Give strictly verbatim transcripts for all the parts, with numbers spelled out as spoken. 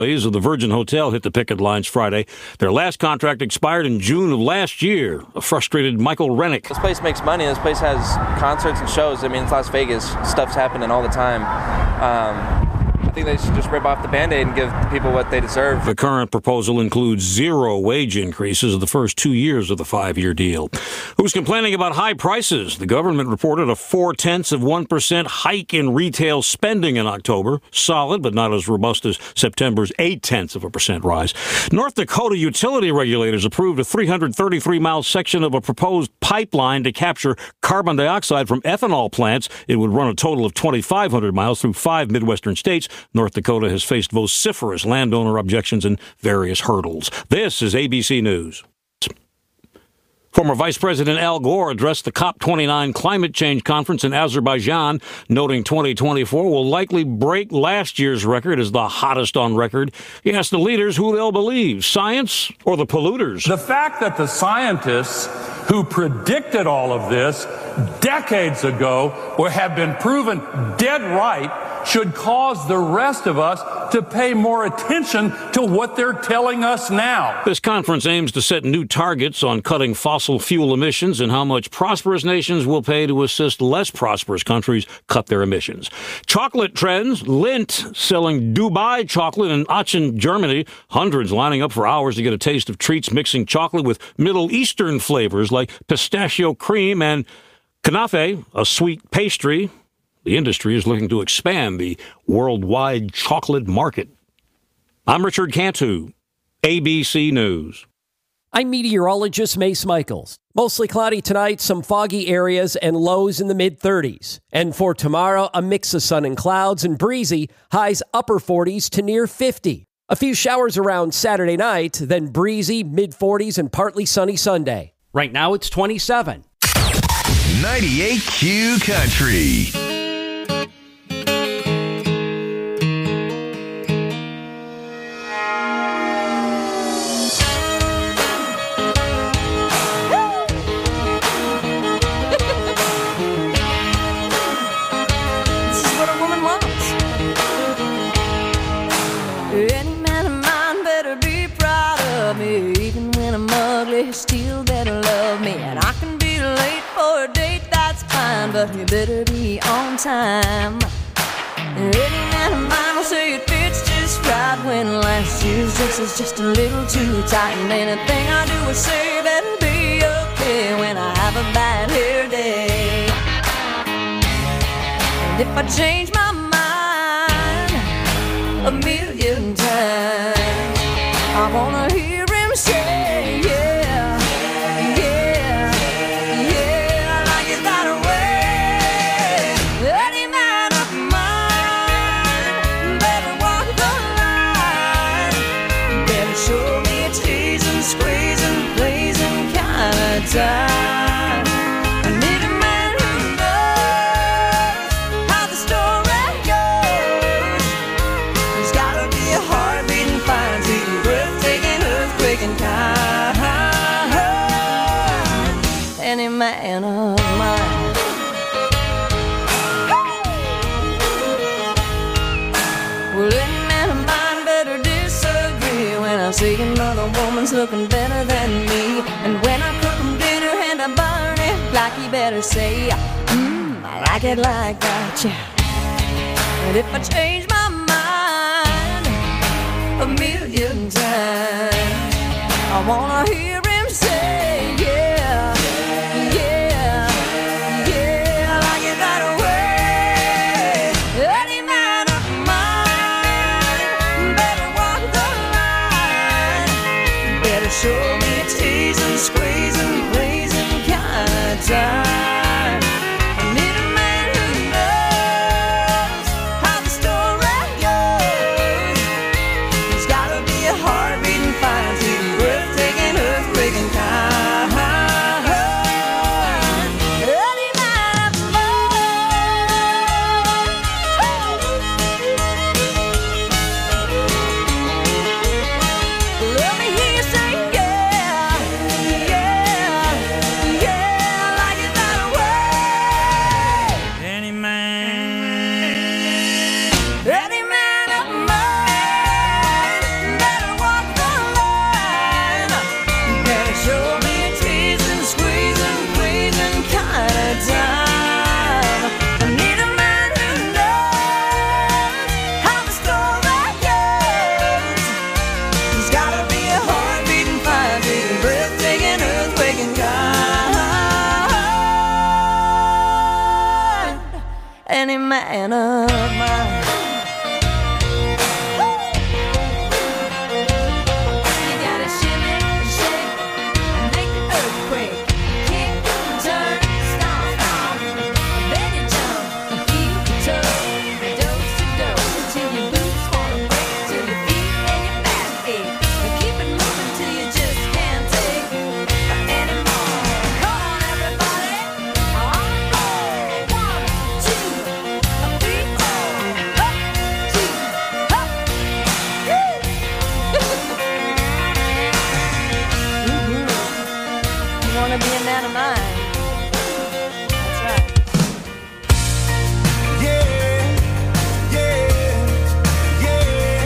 Employees of the Virgin Hotel hit the picket lines Friday. Their last contract expired in June of last year. A frustrated Michael Rennick. This place makes money. This place has concerts and shows. I mean, it's Las Vegas. Stuff's happening all the time. Um, I think they should just rip off the Band-Aid and give the people what they deserve. The current proposal includes zero wage increases the first two years of the five-year deal. Who's complaining about high prices? The government reported a four-tenths of one percent hike in retail spending in October. Solid, but not as robust as September's eight-tenths of a percent rise. North Dakota utility regulators approved a three hundred thirty-three mile section of a proposed pipeline to capture carbon dioxide from ethanol plants. It would run a total of twenty-five hundred miles through five Midwestern states. North Dakota has faced vociferous landowner objections and various hurdles. This is A B C News. Former Vice President Al Gore addressed the COP twenty-nine climate change conference in Azerbaijan, noting twenty twenty-four will likely break last year's record as the hottest on record. He asked the leaders who they'll believe, science or the polluters. The fact that the scientists who predicted all of this decades ago or have been proven dead right should cause the rest of us to pay more attention to what they're telling us now. This conference aims to set new targets on cutting fossil fuel emissions and how much prosperous nations will pay to assist less prosperous countries cut their emissions. Chocolate trends. Lindt selling Dubai chocolate in Aachen, Germany. Hundreds lining up for hours to get a taste of treats mixing chocolate with Middle Eastern flavors like pistachio cream and kanafe, a sweet pastry. The industry is looking to expand the worldwide chocolate market. I'm Richard Cantu, A B C News. I'm meteorologist Mace Michaels. Mostly cloudy tonight, some foggy areas, and lows in the mid-thirties. And for tomorrow, a mix of sun and clouds and breezy, highs upper forties to near fifty. A few showers around Saturday night, then breezy, mid-forties, and partly sunny Sunday. Right now, it's twenty-seven. ninety-eight Q Country. Still better love me, and I can be late for a date, that's fine, but you better be on time. Any man of mine will say it fits just right when last year's dress is just a little too tight, and anything I do or say better be okay when I have a bad hair day. And if I change my mind a million times, I wanna hear him say, yeah. Time. I need a man who knows how the story goes. There's gotta be a heart beating fine, sweet, breathtaking, earthquaking kind. Any man of mine. Well, any man of mine better disagree when I see another woman's looking better than me, and when I cook I burn it like you better say, mmm, I like it like that, yeah. And if I change my mind a million times, I wanna hear him say, yeah, yeah, yeah, I like it that way. Any man of mine better walk the line, better show me a tease and squeeze and play time. I need a man who knows how the story goes. There's gotta be a heart beating fine, sweet, breathtaking, earthquaking kind. Any man of mine. Let me hear you say yeah, yeah. man of mine. You gotta shimmy, shake, and make the earthquake. Kick, turn, stomp, stomp. Then you jump and keep the toe. Dose to dose until your boots wanna break, till your feet and your back ache. And keep it moving till you just can't take anymore. Come on, everybody. On the road. One, two, three, four. Up, two, up. Woo! Mhm. You wanna be a man of mine? That's right. Yeah, yeah, yeah,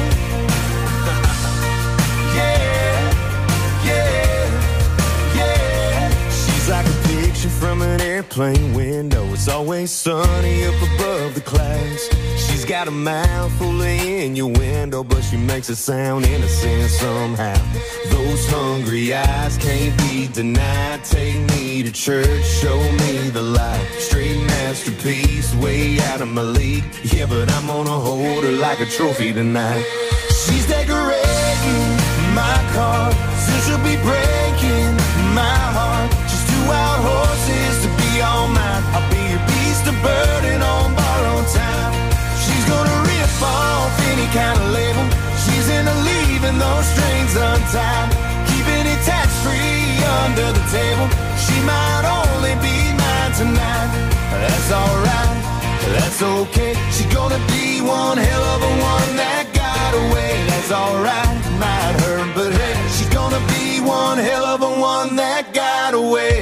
yeah, yeah, yeah. She's like a picture from an airplane window. It's always sunny up above the clouds. She's got a mouth full of innuendo, but she makes it sound innocent somehow. Those hungry eyes can't be denied. Take me to church, show me the light. Straight masterpiece, way out of my league. Yeah, but I'm gonna hold her like a trophy tonight. She's decorating my car, soon she'll be breaking my heart. She's two wild horses to be all mine. I'll be your beast of burden on borrowed time. She's gonna rip off any kind of label. She's into leaving those strings untied, keeping it tax-free under the table. She might only be mine tonight. That's alright, that's okay. She's gonna be one hell of a one that got away. That's alright, might hurt, but hey, she's gonna be one hell of a one that got away.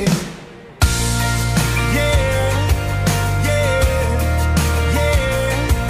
Yeah, yeah, yeah,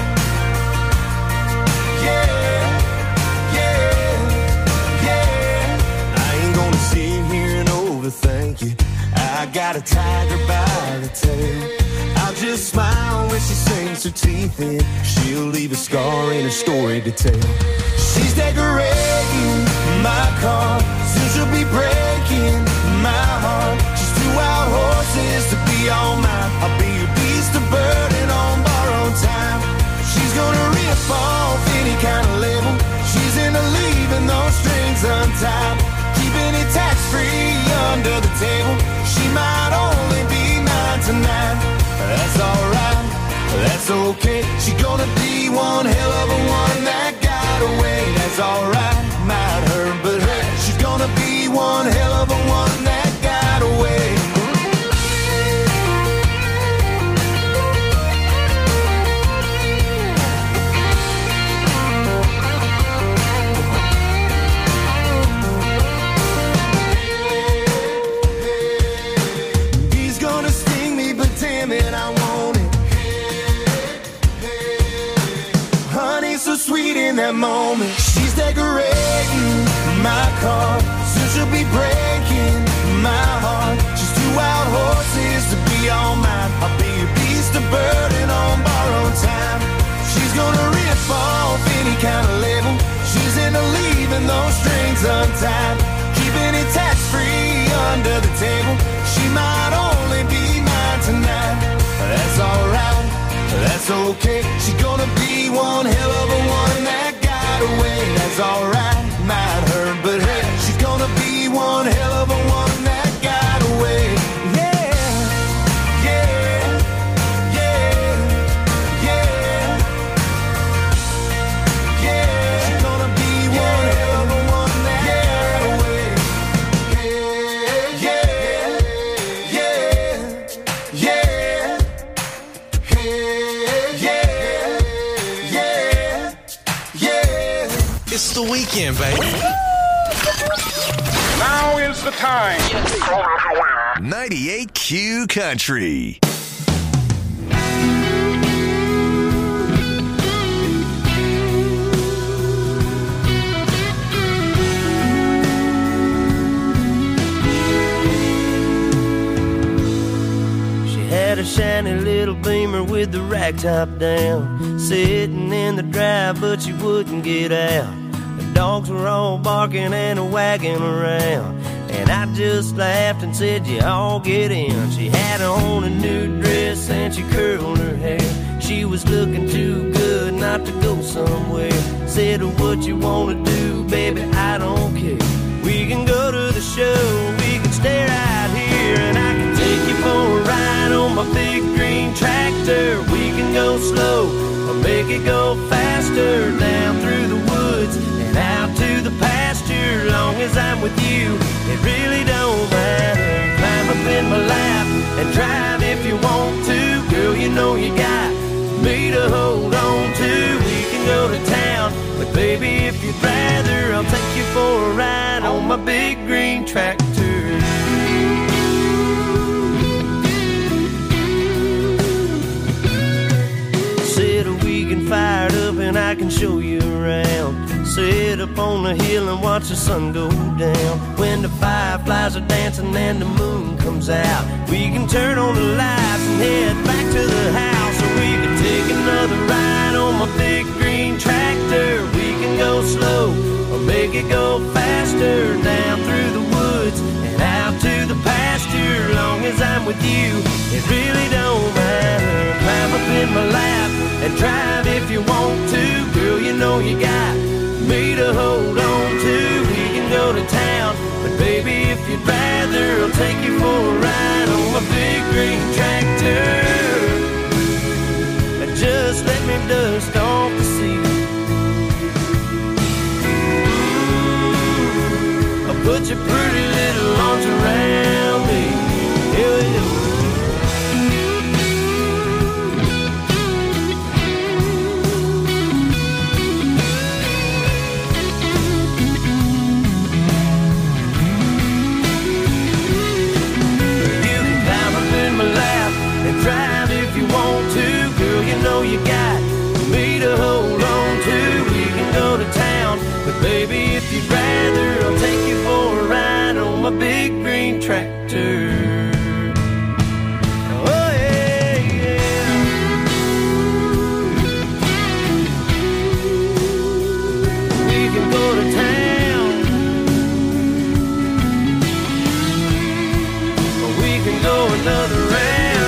yeah, yeah, yeah. I ain't gonna sit here and overthink it. I got a tiger by the tail. I'll just smile when she sinks her teeth in. She'll leave a scar in her story to tell. She's decorating my car, soon she'll be breaking my heart. She's two wild horses to be all mine. I'll be your beast of burden on borrowed time. She's gonna rip off any kind of label. She's into leaving those strings untied, keeping it tax-free under the table. She might only be mine tonight. That's alright, that's okay. She's gonna be one hell of a one that got away. That's alright, might hurt, but hey, she's gonna be one hell of a one that got away. He's gonna sting me, but damn it, I want it. Honey, so sweet in that moment. She's decorating my car, soon she'll be breaking my heart. She's two wild horses to be all mine. I'll be a beast of burden on borrowed time. She's gonna rip off any kind of label. She's into leaving those strings untied, keeping it tax-free under the table. She might only be mine tonight. That's alright, that's okay. She's gonna be one hell of a one that got away. That's alright, might hurt, but hey, she's gonna be one hell of a one that got away. Yeah, yeah, yeah, yeah, yeah. She's gonna be one hell of a one that got away. Yeah, yeah, yeah, yeah, yeah, yeah. It's the weekend, baby. Now is the time. ninety-eight Q Country. She had a shiny little Beamer with the rack top down, sitting in the drive, but she wouldn't get out. The dogs were all barking and wagging around, and I just laughed and said, you all get in. She had on a new dress and she curled her hair. She she was looking too good not to go somewhere. Said, what you wanna do, baby, I don't care. We can go to the show, we can stay right here, and I can take you for a ride on my big green tractor. We can go slow or make it go faster, down through the woods and out to the pasture. Long as I'm with you, it really don't matter. Climb up in my lap and drive if you want to. Girl, you know you got me to hold on to. We can go to town, but baby, if you'd rather, I'll take you for a ride on my big green tractor. Said we can fire it up and I can show you around. Sit up on the hill and watch the sun go down. When the fireflies are dancing and the moon comes out, we can turn on the lights and head back to the house. Or we can take another ride on my big green tractor. We can go slow or make it go faster, down through the woods and out to the pasture. Long as I'm with you, it really don't matter. Climb up in my lap and drive if you want to. Girl, you know you got me to hold on to. We can go to town, but baby, if you'd rather, I'll take you for a ride on my big green tractor. Just let me dust off the seat. I'll put your pretty little arms around me. Yeah, yeah. Drive if you want to, girl, you know you got me to hold on to. We can go to town, but baby, if you'd rather, I'll take you for a ride on my big green tractor. Oh yeah, yeah. We can go to town, or we can go another round.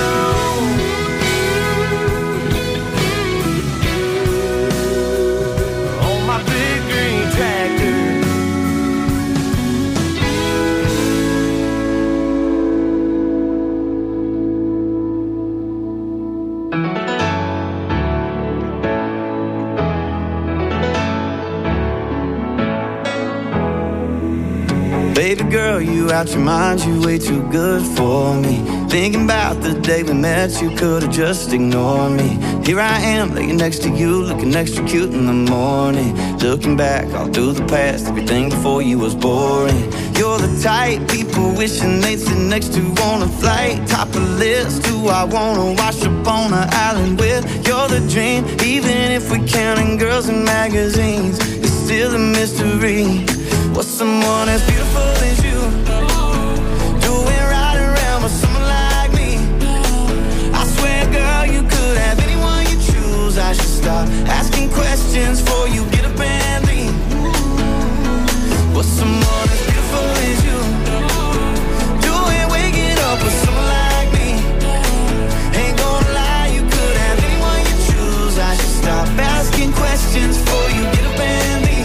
Baby girl, you out your mind, you way too good for me. Thinking about the day we met, you could've just ignored me. Here I am, laying next to you, looking extra cute in the morning. Looking back, all through the past, everything before you was boring. You're the type people wishing they'd sit next to on a flight. Top of the list, who I wanna wash up on an island with. You're the dream, even if we're counting girls in magazines, it's still a mystery. What's someone as beautiful as you doing right around with someone like me? I swear, girl, you could have anyone you choose. I should stop asking questions before you get up and leave. What's someone as beautiful as you doing waking up with someone like me? Ain't gonna lie, you could have anyone you choose. I should stop asking questions before you get up and leave.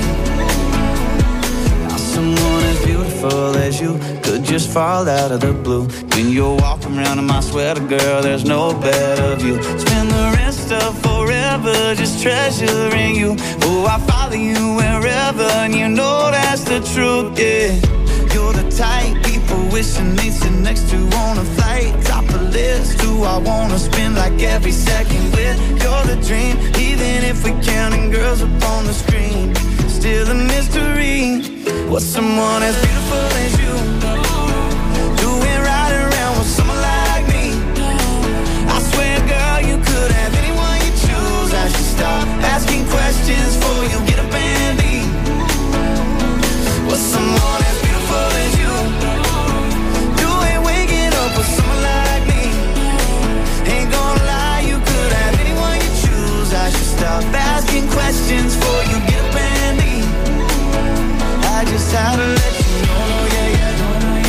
Someone as beautiful as you could just fall out of the blue. When you're walking around in my sweater, girl, there's no better view. Spend the rest of forever just treasuring you. Oh, I follow you wherever, and you know that's the truth, yeah. You're the type people wishing they'd sit next to on a flight. Top of the list, who I wanna spend like every second with. You're the dream, even if we're counting girls up on the screen, still a mystery. What's someone as beautiful as you doing right around with someone like me? I swear, girl, you could have anyone you choose. I should stop asking questions before you get up and leave. What's someone as beautiful as you doing waking up with someone like me? Ain't gonna lie, you could have anyone you choose. I should stop asking questions before you get up and leave. I just had to let you know, yeah, yeah.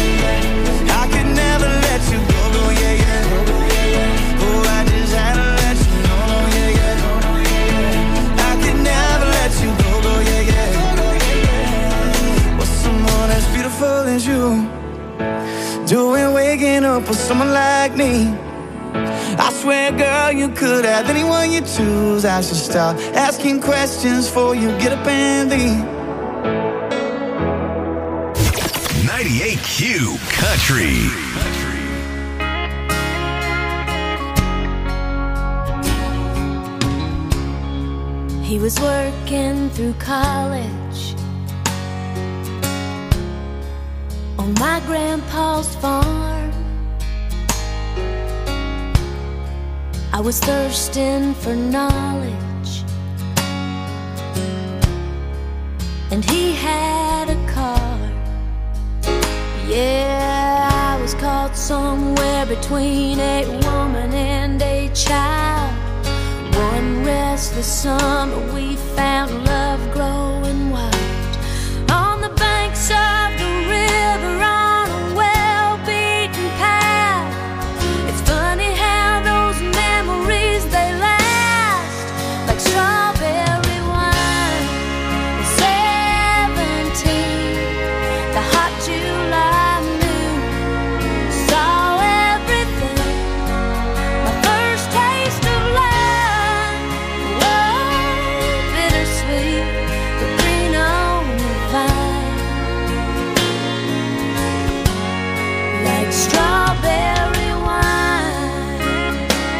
you doing waking up with someone like me? I swear, girl, you could have anyone you choose. I should stop asking questions before you get up and leave. ninety-eight Q Country. He was working through college on my grandpa's farm. I was thirsting for knowledge, and he had a car. Yeah, I was caught somewhere between a woman and a child. One restless summer we found love growing wild on the banks of the river on a well-beaten path. It's funny how those memories, they last like strawberry wine. At seventeen, the hot July noon, saw everything. My first taste of love, whoa, bittersweet, but green on the vine, like strawberry wine.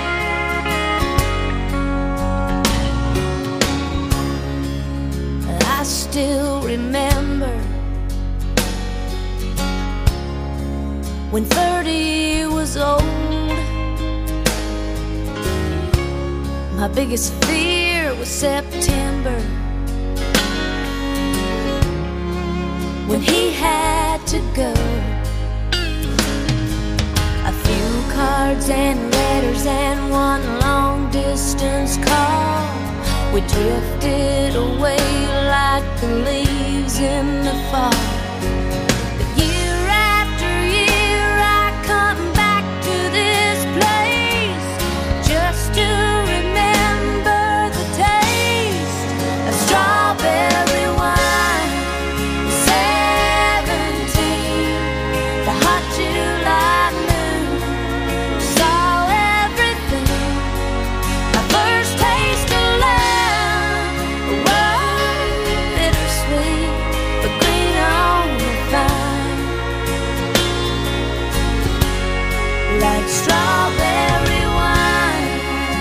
I still remember when thirty was old. My biggest fear was September, when he had to go. A few cards and letters and one long distance call. We drifted away like the leaves in the fall. But year after year I come back to this place just to remember the taste of strawberry wine. Seventeen, the hot July noon, saw everything. My first taste of love, whoa, bittersweet, but green on the vine, like strawberry wine.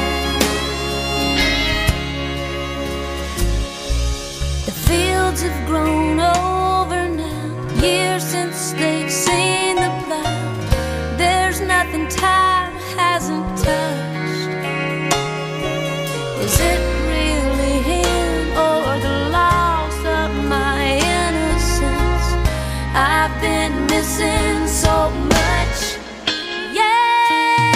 The fields have grown over now, years since they've seen the plow. There's nothing time hasn't touched. Is it really him or the loss of my innocence? I've been missing so much. Yeah.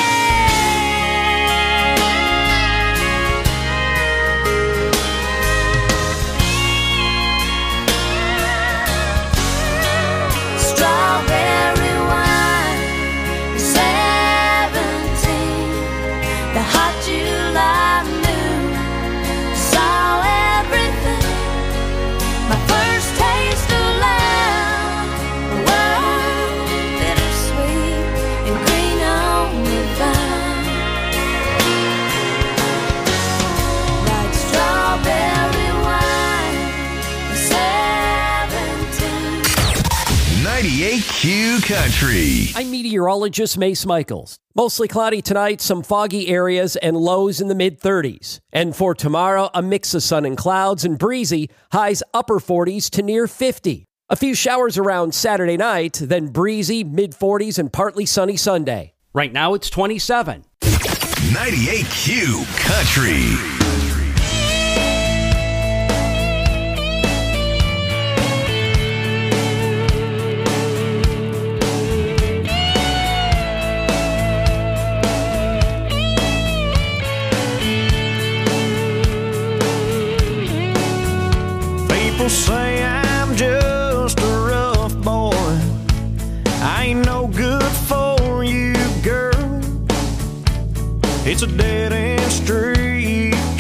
Strawberry wine, seventeen, the hot July noon, saw everything. My first taste of love, whoa, bittersweet and green on the vine, like strawberry wine, seventeen. ninety-eight Q Country. I'm meteorologist Mace Michaels. Mostly cloudy tonight, some foggy areas, and lows in the mid-thirties. And for tomorrow, a mix of sun and clouds and breezy, highs upper forties to near fifty. A few showers around Saturday night, then breezy, mid-forties, and partly sunny Sunday. Right now, it's twenty-seven. ninety-eight Q Country. People say I'm just a rough boy. I ain't no good for you, girl. It's a dead-end street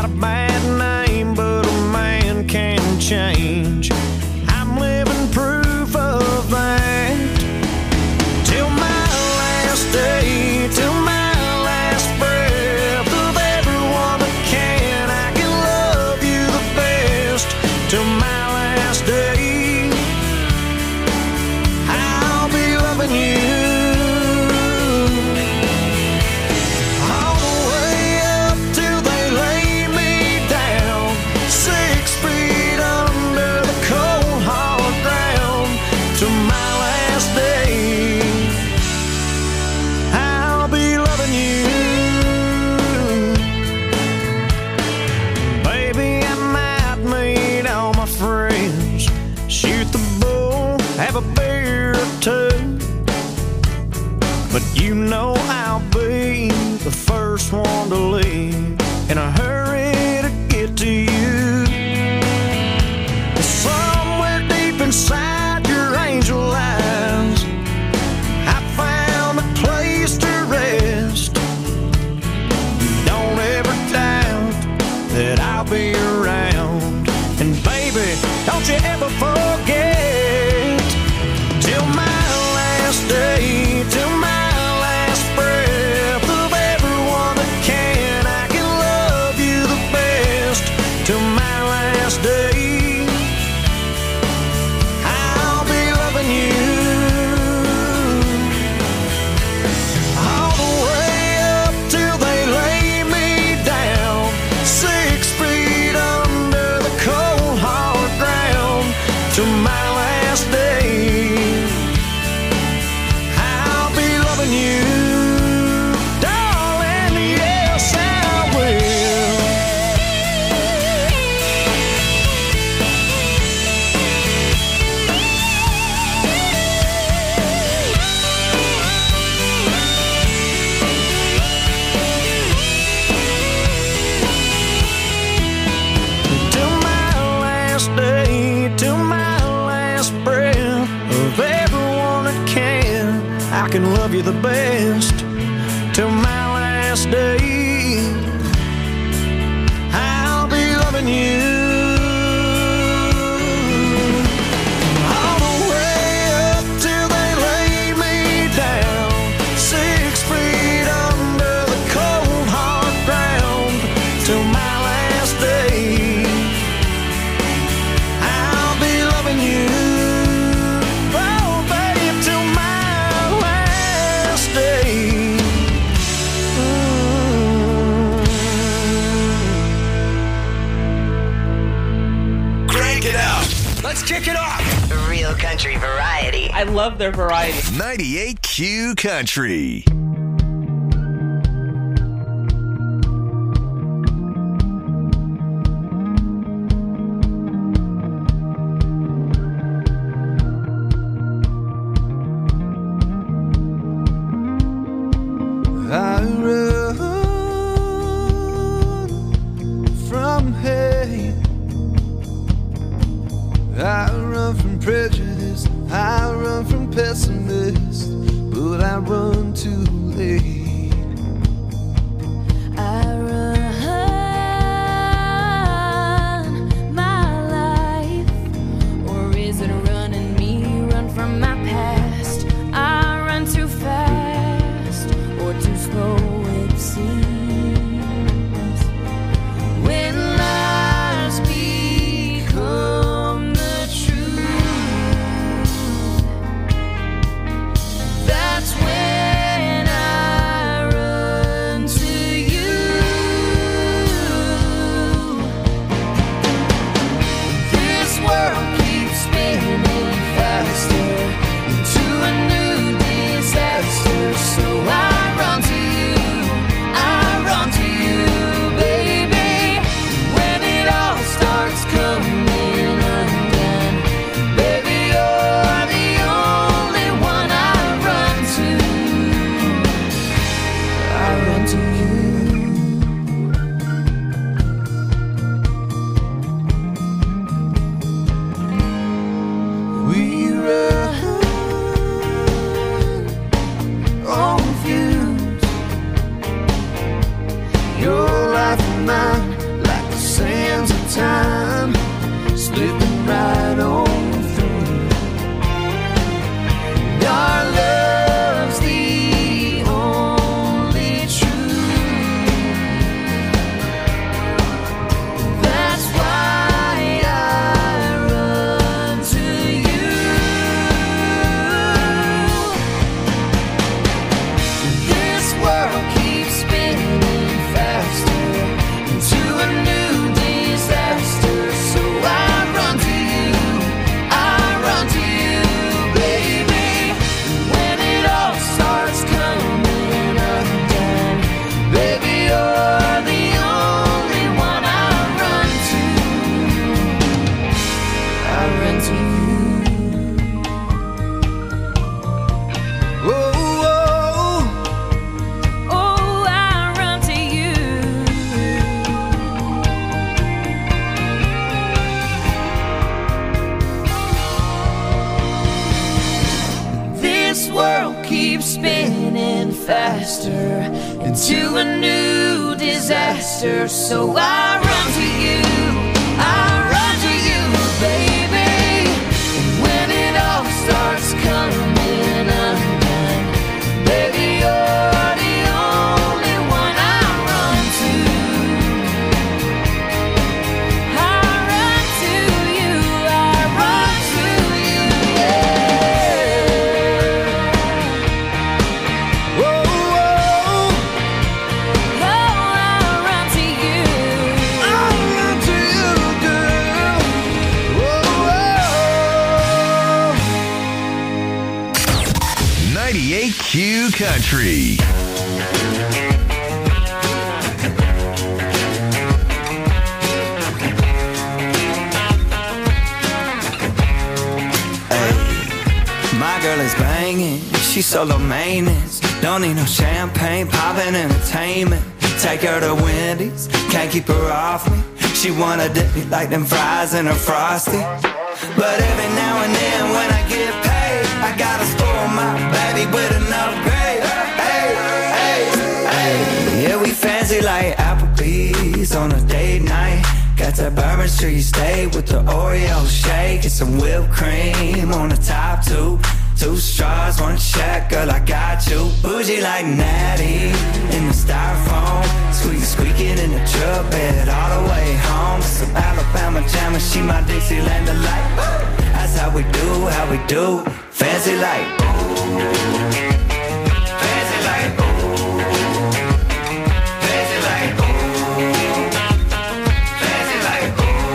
a bad name, but a man can change. I'm living proof of that. Till my last day, till my last breath, of everyone that can, I can love you the best. Till my last day, I'll be loving you. All the way up till they lay me down, six feet under the cold hard ground. Till my last day, I'll be loving you. Baby, I might meet all my friends, shoot the bull, have a beer or two, but you know I'll be the first one to leave, in a hurry to get to you. Somewhere deep inside your angel eyes, I found a place to rest. Don't ever doubt that I'll be around. And baby, don't you ever forget, till my last day, till my last breath, of everyone that can, I can love you the best. Till my last day, I'll be loving you. All the way up till they lay me down, six feet under the cold hard ground. Till my last day, I'll be loving you, darling, yes I will. Till my last day, till my last breath, of everyone that can, I can love you the best. Till my last day, I'll be loving you. All the way up till they lay me down, six feet under the cold hard ground. Till my last day, I'll be loving you. Oh, babe, till my last day. Crank it up. Let's kick it off. Real country variety. I love their variety. ninety-eight Q Country. I run from hate, I run from prejudice, I run from pessimists, but I run too late. I run my life, or is it running me? Run from my past. I run too fast, or too slow it seems. When lies become the truth, that's when I world keeps spinning faster into a new disaster. So I run to you, I run to you, baby. And when it all starts coming undone, baby, you're the only one I run to. I run to you, I run to you, yeah. Whoa, whoa. Oh, I run to you. I run to you, girl. Whoa, whoa. ninety-eight Q Country. My girl is banging, she's solo maintenance. Don't need no champagne, poppin' entertainment. Take her to Wendy's, can't keep her off me. She wanna dip me like them fries in her Frosty. But every now and then when I get paid, I gotta spoil my baby with an upgrade. Hey, hey, hey. Yeah, we fancy like Applebee's on a date night. Got that Bourbon Street steak with the Oreo shake and some whipped cream on the top two. Two straws, one check, girl, I got you. Bougie like Natty in the styrofoam. Squeak, squeaking in the truck bed all the way home. Some Alabama jammer, she my Dixieland delight. That's how we do, how we do. Fancy like fancy like fancy like fancy like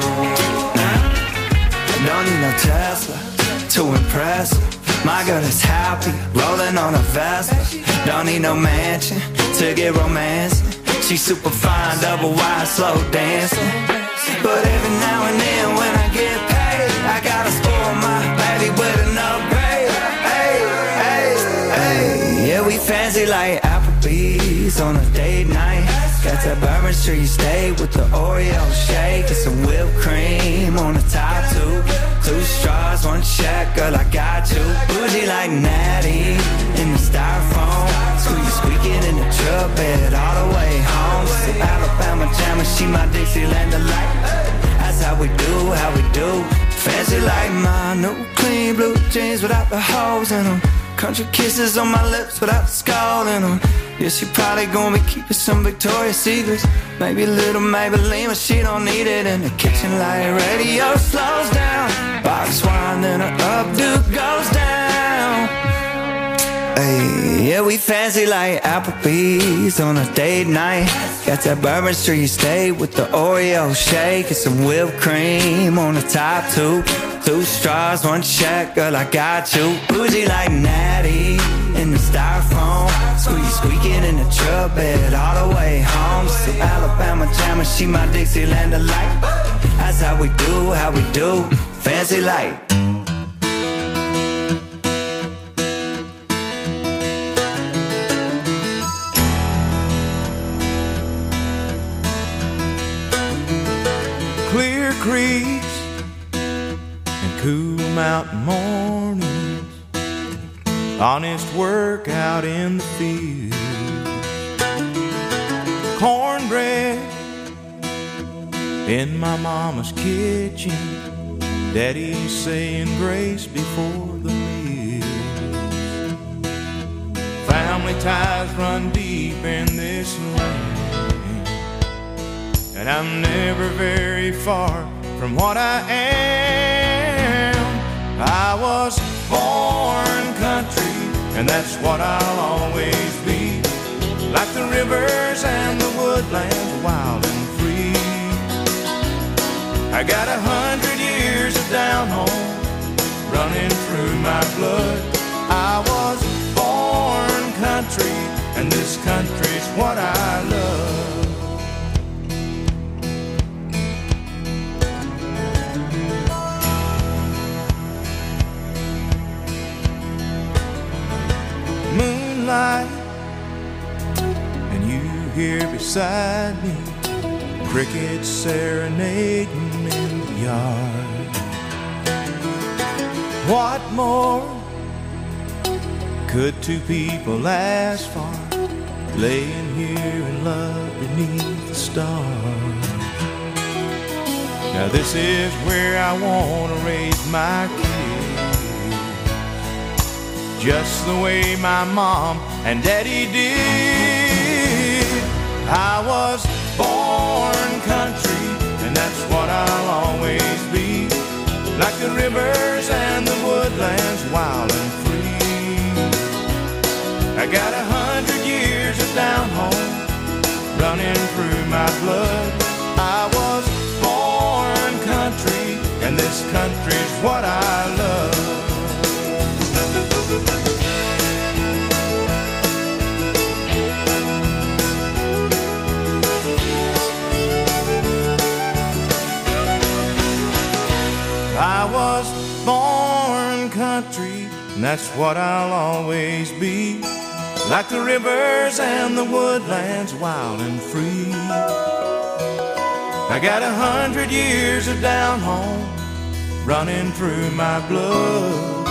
nah. Don't need no Tesla to impress her. My girl is happy, rolling on a Vespa. Don't need no mansion to get romancing. She's super fine, double wide, slow dancing. But every now and then when I get paid, I gotta spoil my baby with an upgrade. Hey, hey, hey. Yeah, we fancy like Applebee's on a date night. Got that Bourbon Street steak with the Oreo shake and some whipped cream on the top two. Two straws, one check, girl, I got you. Bougie like Natty in the styrofoam. Squeak, squeaking in the truck bed all the way home. Some Alabama jammer, she my Dixieland delight. That's how we do, how we do. Fancy like my new clean blue jeans without the holes in them. Country kisses on my lips without the skull in them. Yeah, she probably gonna be keeping some Victoria's Secrets. Maybe a little Maybelline, but she don't need it. In the kitchen light radio slows down. Box wine, then her updo goes down. Hey, yeah, we fancy like Applebee's on a date night. Got that Bourbon Street steak with the Oreo shake and some whipped cream on the top two. Two straws, one check, girl, I got you. Bougie like Natty in the styrofoam. Squeak, squeaking in the truck bed all the way home. Some Alabama jammer, she my Dixieland delight. That's how we do, how we do. Fancy like Clear creeks and cool mountain mornings, honest work out in the field, cornbread in my mama's kitchen, daddy saying grace before the meal. Family ties run deep in this land, and I'm never very far from what I am. I was born country, and that's what I'll always be. Like the rivers and the woodlands, wild and free. I got a hundred years of down home running through my blood. I was born country, and this country's what I love. Moonlight, and you here beside me, crickets serenading in the yard. What more Could two people last far, laying here in love beneath the stars? Now this is where I want to raise my kids, just the way my mom and daddy did. I was born country, and that's what I'll always be, like the rivers and the woodlands, wild and free. I got a hundred years of down home running through my blood. I was born country, and this country's what I love. I was born country, and that's what I'll always be, like the rivers and the woodlands, wild and free. I got a hundred years of down home running through my blood.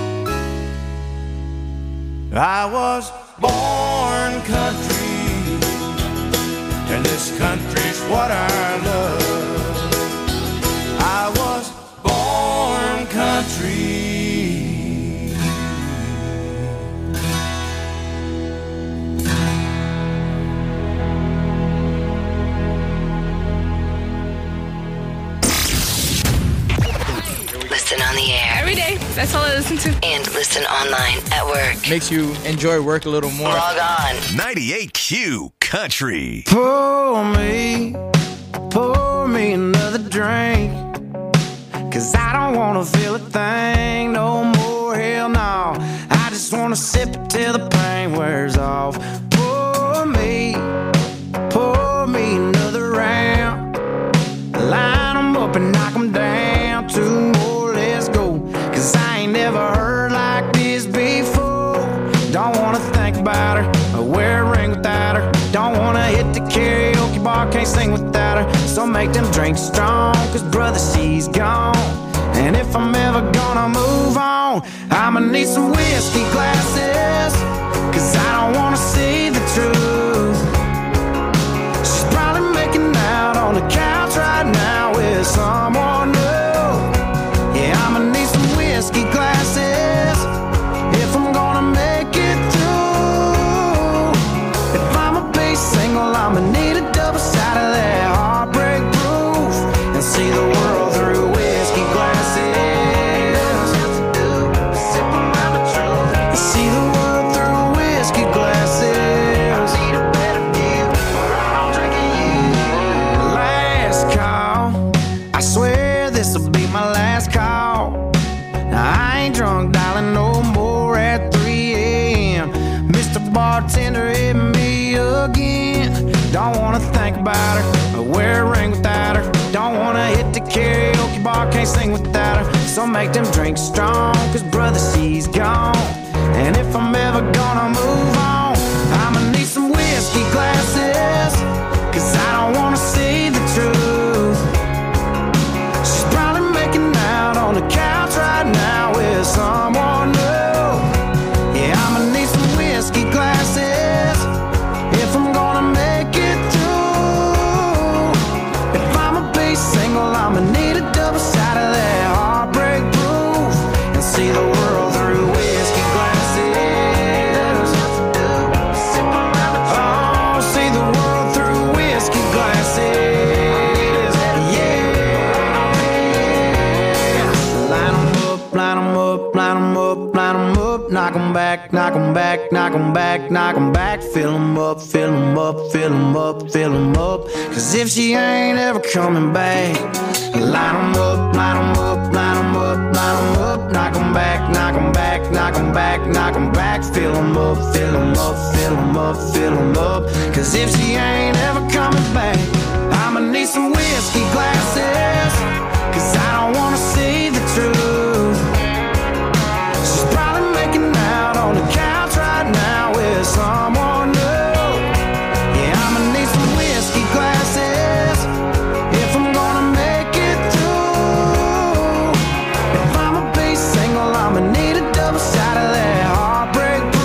I was born country, and this country's what I love. I was born country. Listen on the air. Every day. That's all I listen to. And listen online at work. Makes you enjoy work a little more. Log on. ninety-eight Q Country. Pour me, pour me another drink, 'cause I don't wanna feel a thing no more, hell no. I just wanna sip it till the pain wears off. Pour me, pour me another round. Line 'em up and knock 'em down. Two more, let's go. 'Cause I ain't never heard like this before. Don't wanna think about her or wear a ring without her. Don't wanna hit the karaoke bar, can't sing without her. So make them drinks strong, 'cause brother, she's gone. And if I'm ever gonna move on, I'ma need some whiskey glasses, 'cause I don't wanna see the truth. She's probably making out on the couch right now with someone new. Yeah, I'ma need some whiskey glasses if I'm gonna make it through. If I'ma be single, I'ma need a double shot of that heartbreak proof, and see the world through whiskey glasses. Sip around the truth and see the world through whiskey glasses. I need a better view, or I'm drinking you. Last call, I swear this'll be my last call. Now I ain't drunk, darling, no more at three a.m. Mister Bartender, hit me again. Don't wanna think about her or wear a ring without her. Don't wanna hit the karaoke bar, can't sing without her. So make them drinks strong, 'cause brother, she's gone. And if I'm ever gonna move on, I'ma need some whiskey glasses, 'cause I don't wanna see the truth. She's probably making out on the couch right now with someone new. Yeah, I'ma need some whiskey glasses if I'm gonna make it through. If I'ma be single, I'ma need a double shot of that heartbreak proof, and see the world through whiskey glasses. Sip around the truth. Oh, see the world through whiskey glasses. Yeah. Line 'em up, line 'em up, line 'em up, line 'em up. Knock 'em back, knock 'em back, knock 'em back, knock 'em back. Fill 'em up, fill 'em up, fill 'em up, fill 'em up. 'Cause if she ain't ever coming back, line 'em up, line 'em up, line 'em up, line 'em up. Knock 'em back, knock 'em back, knock 'em back, knock 'em back. Fill 'em up, fill 'em up, fill 'em up, fill 'em up. 'Cause if she ain't ever coming back, I'ma need some whiskey glasses, 'cause I don't wanna see the truth. She's probably making out on the couch right now with someone new. Yeah, I'ma need some whiskey glasses if I'm gonna make it through. If I'ma be single, I'ma need a double shot of that heartbreak proof.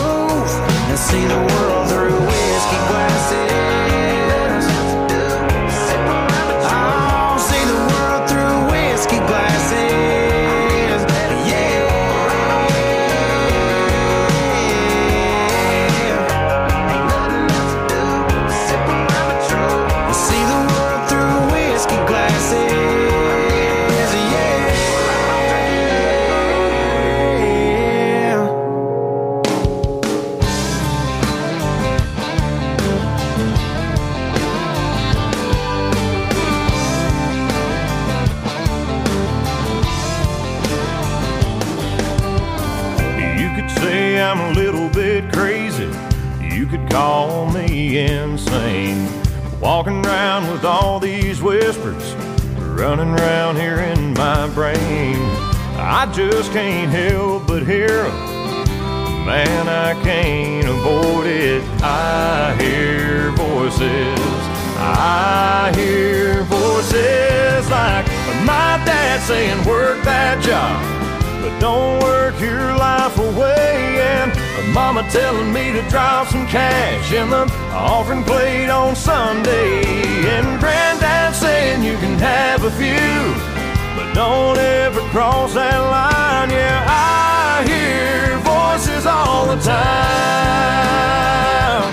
I'm a little bit crazy. You could call me insane. Walking around with all these whispers running around here in my brain. I just can't help but hear them. Man, I can't avoid it. I hear voices. I hear voices like my dad saying, work that job, but don't work your life away. And mama telling me to drop some cash in the offering plate on Sunday. And granddad saying you can have a few, but don't ever cross that line. Yeah, I hear voices all the time.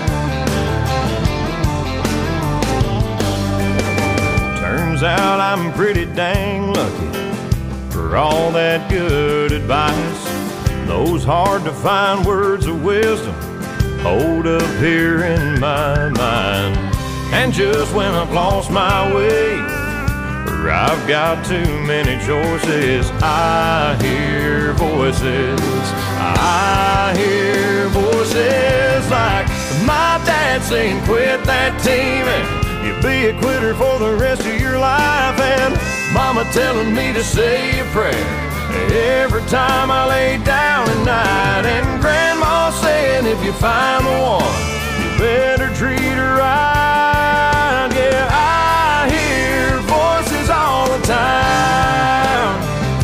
Turns out I'm pretty dang lucky for all that good advice. Those hard to find words of wisdom hold up here in my mind. And just when I've lost my way, or I've got too many choices, I hear voices. I hear voices like my dad saying, quit that team and you'll be a quitter for the rest of your life. And mama telling me to say a prayer every time I lay down at night. And grandma saying if you find the one, you better treat her right. Yeah, I hear voices all the time.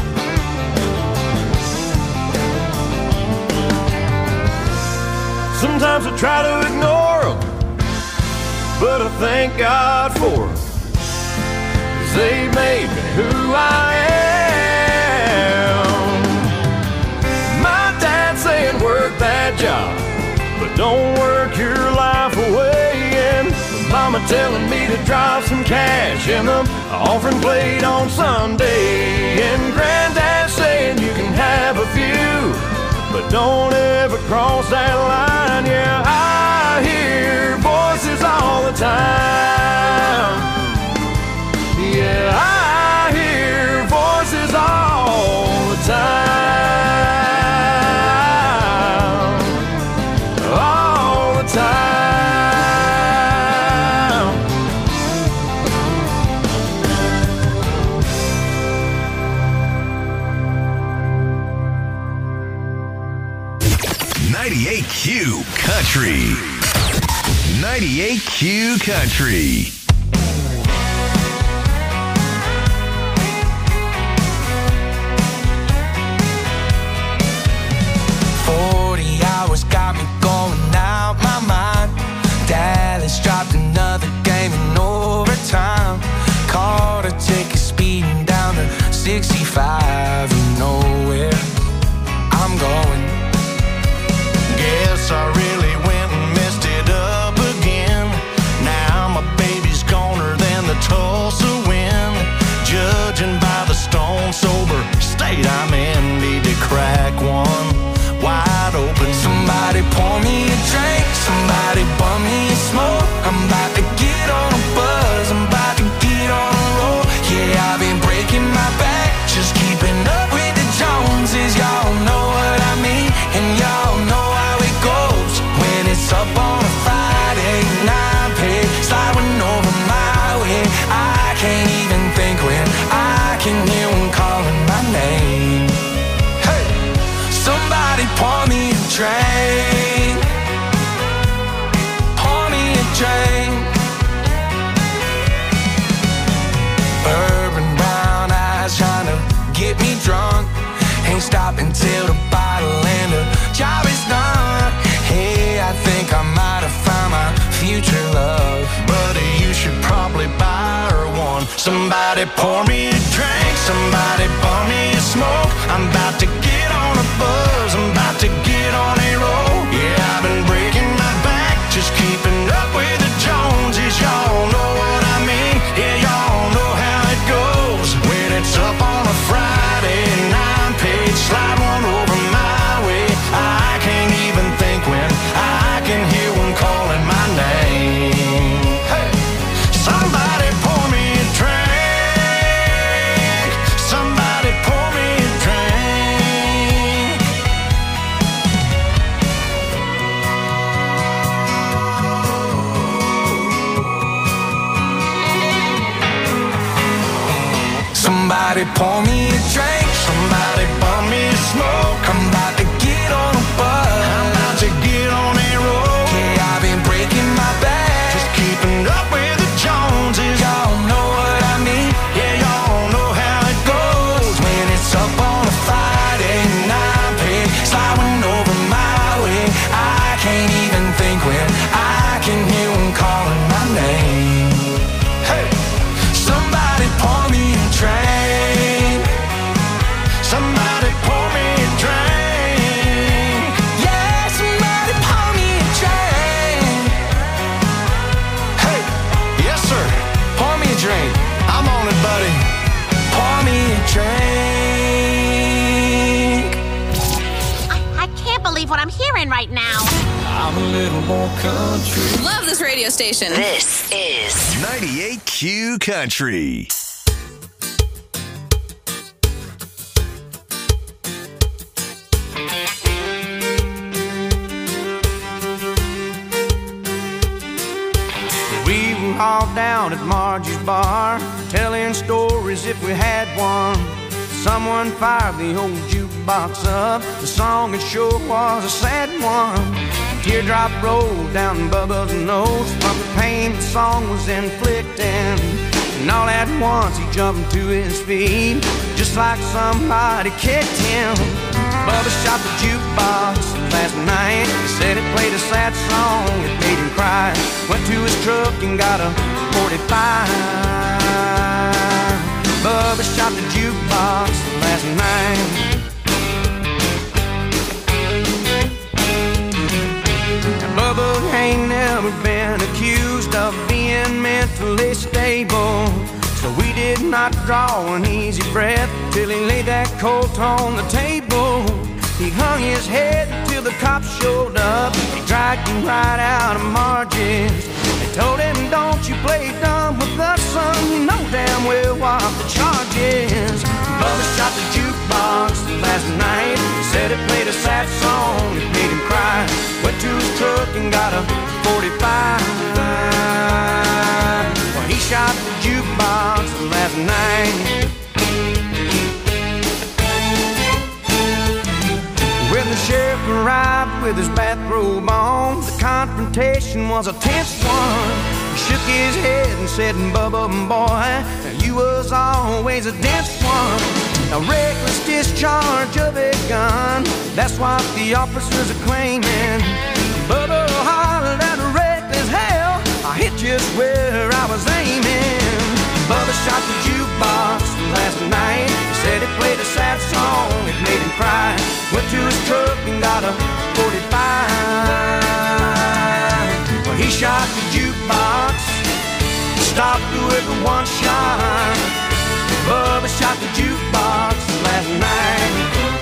Sometimes I try to ignore them, but I thank God for them, 'cause they made me who I am. My dad saying work that job, but don't work your life away. And mama telling me to drop some cash in the offering plate on Sunday. And granddad saying you can have a few, but don't ever cross that line. Yeah, I hear voices all the time. Yeah, I hear voices all the time. All the time. ninety-eight Q Country. ninety-eight Q Country. forty hours got me going out my mind. Dallas dropped another game in overtime. Caught a ticket speeding down to sixty-five. You know where I'm going. Guess I really went and messed it up again. Now my baby's goner than the Tulsa wind. Judging by the stone sober state I'm in, need to crack one wide open. Somebody pour me a drink, somebody bum me a smoke. I'm about to get on a buzz, I'm about to get on a roll. Yeah, I've been breaking my back, just keeping up with the Joneses. Y'all know what I mean, and y'all know how it goes. When it's up on a Friday, nine pay, sliding over my way. I can't even think when I can hear one calling my name. Hey, somebody pour me a drink, pour me a drink. Bourbon brown eyes trying to get me drunk. Ain't stopping till the bottle and the job is done. Hey, I think I might have found my future love. Buddy, you should probably buy her one. Somebody pour me a drink, somebody pour me a smoke. I'm about to get on a buzz, I'm about to get on a roll. Yeah, I've been breaking my back, just keeping up with the Joneses. Y'all know what I mean, yeah, y'all know how it goes. When it's up on a Friday, nine page, slide one over my way. I can't even think when I can hear one calling my name. Hey, somebody pour me a drink, somebody pour me a drink. Somebody pour me a drink, somebody bum me a smoke. I'm about to get on a bus, I'm about to get on a road. Yeah, I've been breaking my back, just keeping up with the Joneses. Y'all know what I mean, yeah, y'all know how it goes. When it's up on a Friday night, pig sliding over my way. I can't even think when I can hear them calling my name. Hey, somebody pour me a drink, somebody pour me a drink. Yeah, somebody pour me a drink. Hey, yes sir, pour me a drink. I'm on it, buddy. Pour me a drink. I, I can't believe what I'm hearing right now. I'm a little more country. Love this radio station. This is ninety-eight Q Country. We were all down at Margie's bar, telling stories if we had one. Someone fired the old jukebox up. The song it sure was a sad one. A teardrop rolled down Bubba's nose from the pain the song was inflicting. And all at once he jumped to his feet, just like somebody kicked him. Bubba shot the jukebox last night. He said it played a sad song, it made him cry. Went to his truck and got a forty-five. Bubba shot the jukebox last night. Now Bubba ain't never been accused of being mentally stable, so we did not draw an easy breath till he laid that colt on the table. He hung his head till the cops showed up. They dragged him right out of Margie's. They told him, don't you play dumb with us, son. You know damn well what the charge is. Bubba shot the jukebox last night. Said it played a sad song, it made him cry. Went to his truck and got a forty-five. Well, he shot the jukebox last night. When the sheriff arrived with his bathrobe on, the confrontation was a tense one. He shook his head and said, Bubba, boy, you was always a dense one. A reckless discharge of a gun, that's what the officers are claiming. Bubba hollered at reckless hell, I hit just where I was aiming. Bubba shot the jukebox last night. He said it played a sad song, it made him cry. Went to his truck and got a forty-five. Well, he shot the jukebox, stopped with a one shot. Bubba shot the jukebox last night.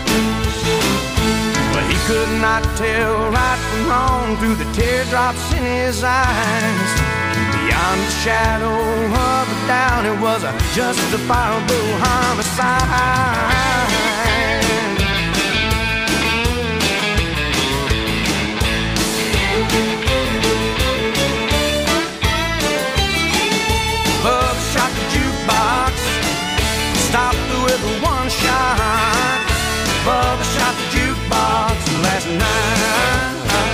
Well, he could not tell right from wrong through the teardrops in his eyes. Beyond the shadow of a doubt, it was a justifiable homicide. Bubba shot the jukebox, stopped with a one shot. Bubba shot the jukebox last night.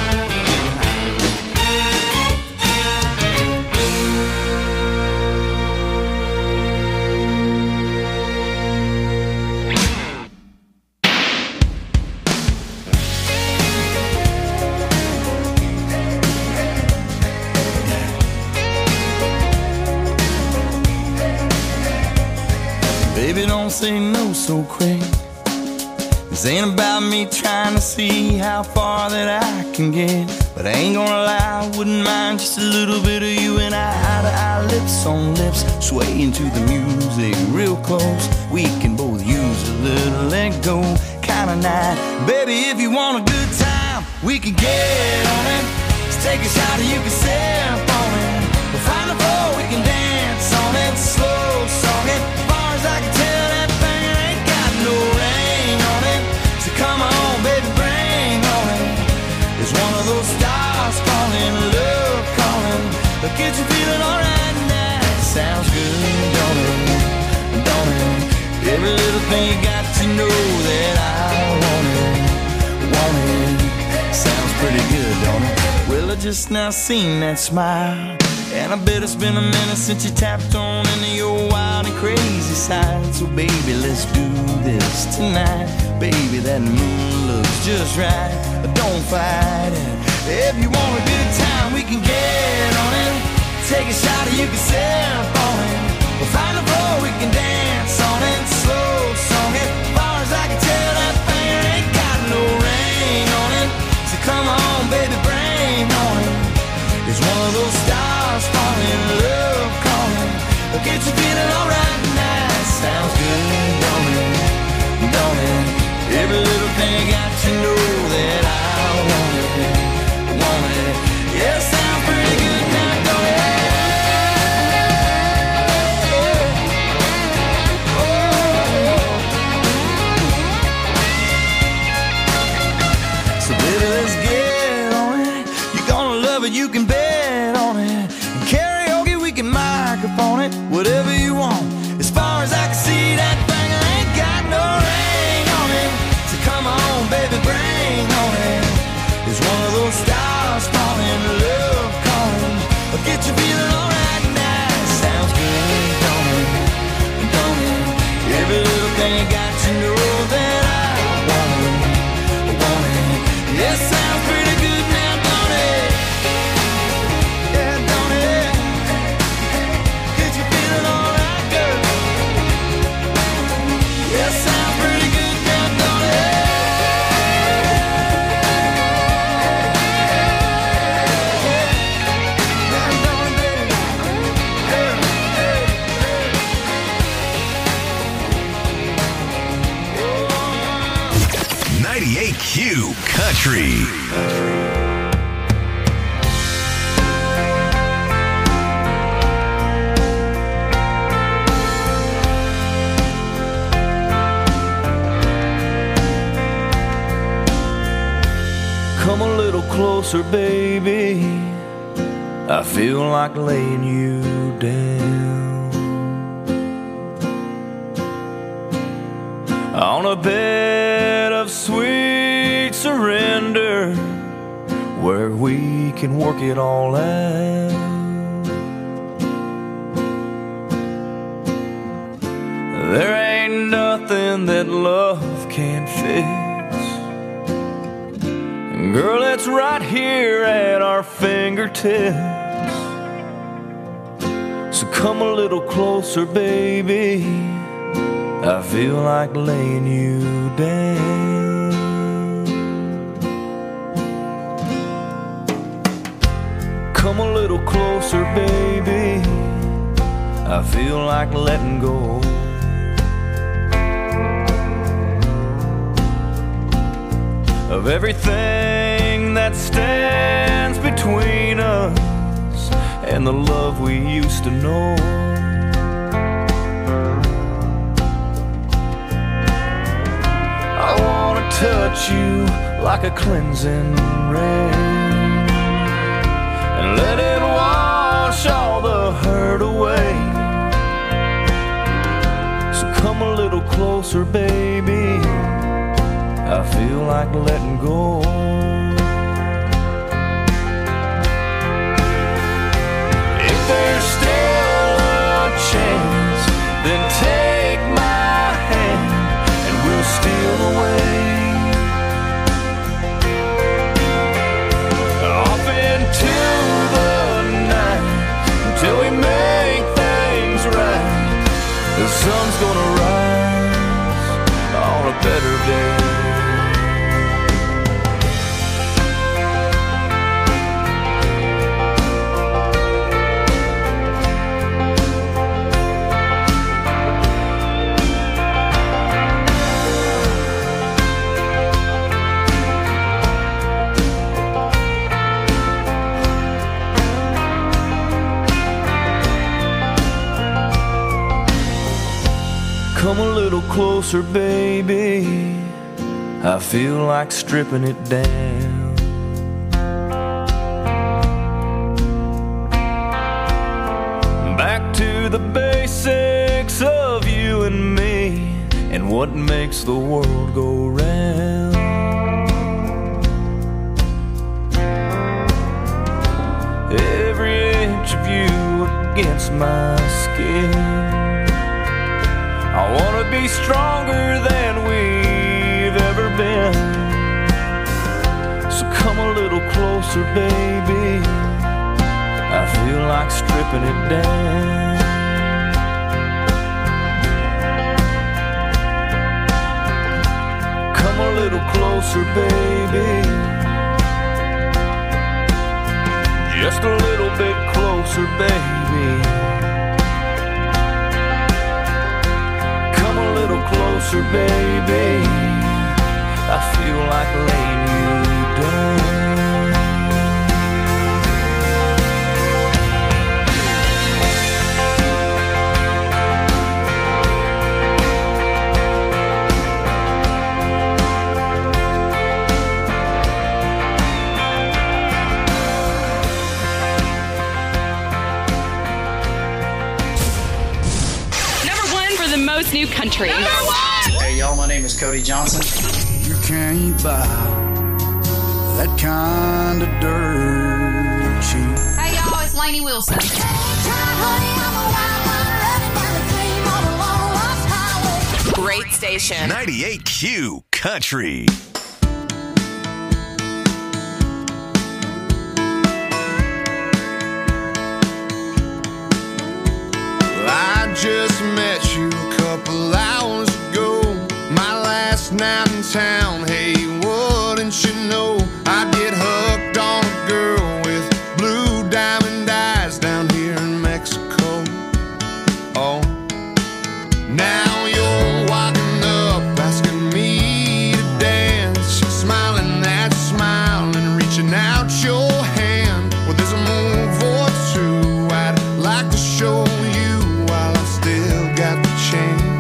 Baby, don't say no so quick. This ain't about me trying to see how far that I can get. But I ain't gonna lie, I wouldn't mind just a little bit of you and I, eye to eye, lips on lips, swaying to the music real close. We can both use a little let go kind of night. Baby, if you want a good time, we can get on it. Just take a shot and you can sip on it. We'll find a floor, we can dance on it. Slow song it. As far as I can tell, that thing ain't got no ring on it. So come on, baby, bring on it. It's one of those stars calling, love calling. But get you feeling alright now. Sounds good, don't it? Don't it? Baby, just now seen that smile. And I bet it's been a minute since you tapped on into your wild and crazy side. So baby, let's do this tonight. Baby, that moon looks just right. Don't fight it. If you want a good time, we can get on it. Take a shot or you can sip on it. We'll find a floor, we can dance on it. Slow song it. As far as I can tell, that thing ain't got no ring on it. So come on, baby, bring on it. It's one of those stars falling, love calling. It'll get you feeling alright tonight. Sounds good, don't it? Don't it? Every little thing got to know that I want it, want it. Yeah, sounds pretty good now, don't it? So baby, let's get on it. You're gonna love it, you can bet on it. And karaoke, we can microphone it. Whatever you want. As far as I can see, that thing ain't got no ring on it. So come on, baby, bring on it. It's one of those stars falling, love calling. I'll get you feeling alright now. Sounds good, don't it? Don't it? Every little thing got to know that I want it, want it. Yeah, sounds pretty good now, don't it? Yeah, don't it? Get you feeling alright, girl. Yeah, sounds pretty good now, don't it? ninety-eight Q Country. Come a little closer, baby. I feel like laying you down on a bed of sweet surrender where we can work it all out. There ain't nothing that love can't fix. Girl, it's right here at our fingertips. So come a little closer, baby. I feel like laying you down. Come a little closer, baby. I feel like letting go of everything that stands between us and the love we used to know. I wanna touch you like a cleansing rain and let it wash all the hurt away. So come a little closer, baby. I feel like letting go. If there's still a chance, then take my hand and we'll steal away off into the night until we make things right. The sun's gonna rise on a better day. Come a little closer, baby. I feel like stripping it down. Back to the basics of you and me and what makes the world go round. against my skin. I wanna be stronger than we've ever been. So come a little closer, baby. I feel like stripping it down. Come a little closer, baby. Just a little bit closer, baby. Come a little closer, baby. I feel like laying you down. New country. Hey y'all, my name is Cody Johnson. You can't buy that kind of dirt cheap. Hey y'all, it's Lainey Wilson. Great station. ninety-eight Q Country. I just met you a couple hours ago, my last night in town. Hey, wouldn't you know I get hooked on a girl with blue diamond eyes down here in Mexico. Oh, now you're walking up asking me to dance, smiling that smile and reaching out your hand. Well, there's a move or two I'd like to show you while I still got the chance.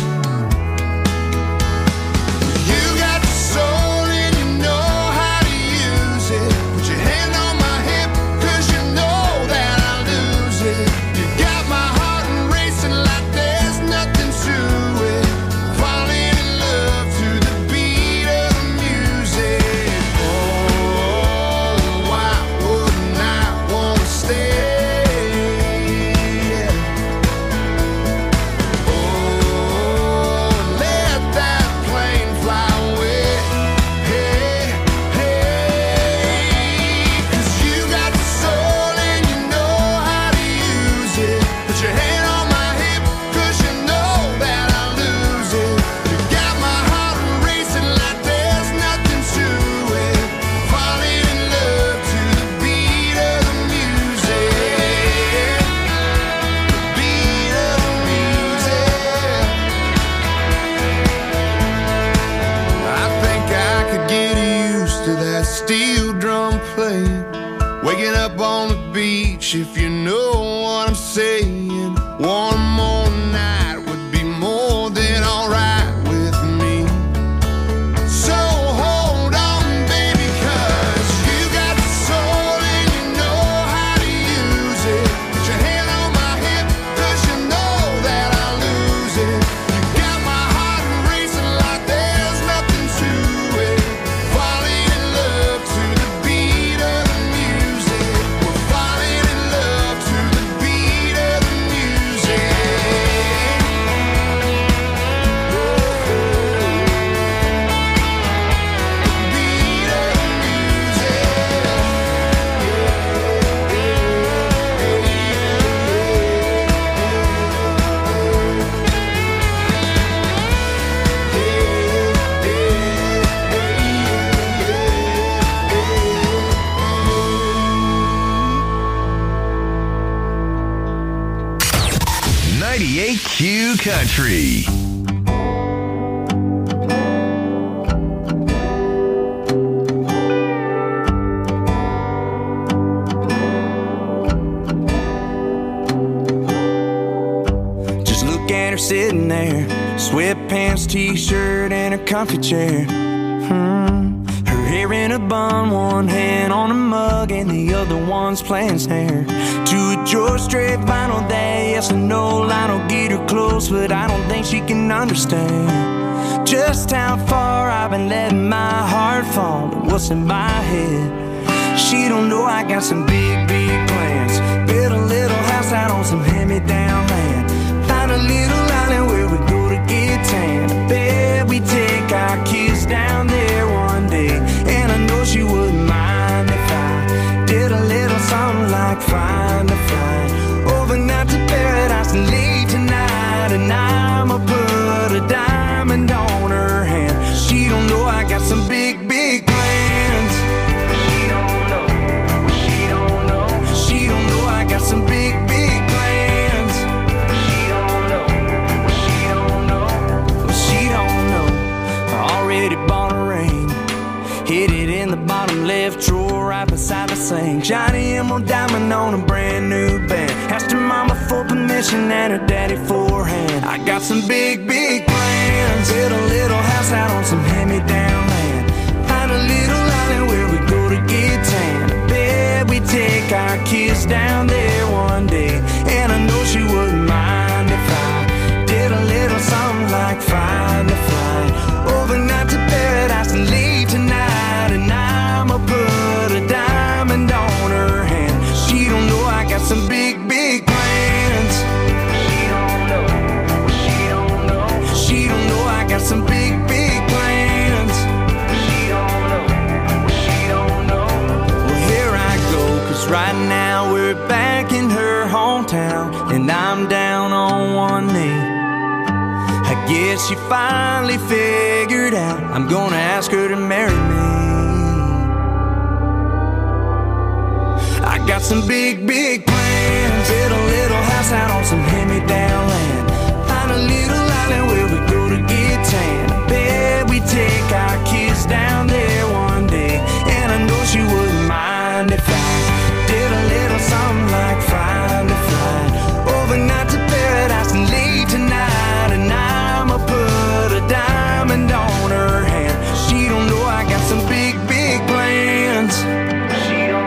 You got the soul and you know how to use it. Put your hand on my hip, cause you know that I lose it. You got my heart racing like there's nothing to it. Falling in love to the beat of the music. Oh, why wouldn't I wanna stay? Steel drum playing, waking up on the beach, if you know what I'm saying. One more night would be more than alright with me. So hold on, baby, cause you got the soul and you know how to use it. Put your hand on my hip, cause you know that I lose it. You got my heart racing like there's nothing to it. Falling in love to the beat of the music. We're falling in love to the beat of the music. Beat of the ninety-eight Q Country. Just look at her sitting there, sweatpants, t-shirt, and her comfy chair. Hmm. Her hair in a bun, one hand on a mug, and the other one's playing snare. To a George Strait vinyl day, yes or no, Lionel get her close, but I don't think she can understand just how far I've been letting my heart fall and what's in my head. She don't know I got some big, big plans. Build a little house house out on some hand-me-down land. Find a little island where we go to get tan. I bet we take our kids down there one day. And I know she wouldn't mind if I did a little something like find a flight overnight to paradise and late tonight. And I'ma put a diamond on her hand. She don't know I got some big, big plans. She don't know, she don't know, she don't know I got some big, big plans. She don't know, she don't know, she don't know. I already bought a ring, hid it in the bottom left drawer right beside the sink. Johnny Emerald diamond on a brand new band. Asked her mama for permission and her daddy for a hand. I got some big, big plans. Build a little house out on some hand-me-down land. Find a little island where we go to get tan. I bet we take our kids down there one day. And I know she wouldn't mind if I did a little something like find a flight overnight to paradise and leave tonight. And I'ma put a diamond on her hand. She don't know I got some big, big plans. She don't know, she don't know, she don't know I got some big, big plans. She don't know, she don't know. Well, here I go, cause right now we're back in her hometown. And I'm down on one knee. I guess she finally figured out I'm gonna ask her to marry me. I got some big, big plans. Build a little house out on some hand-me-down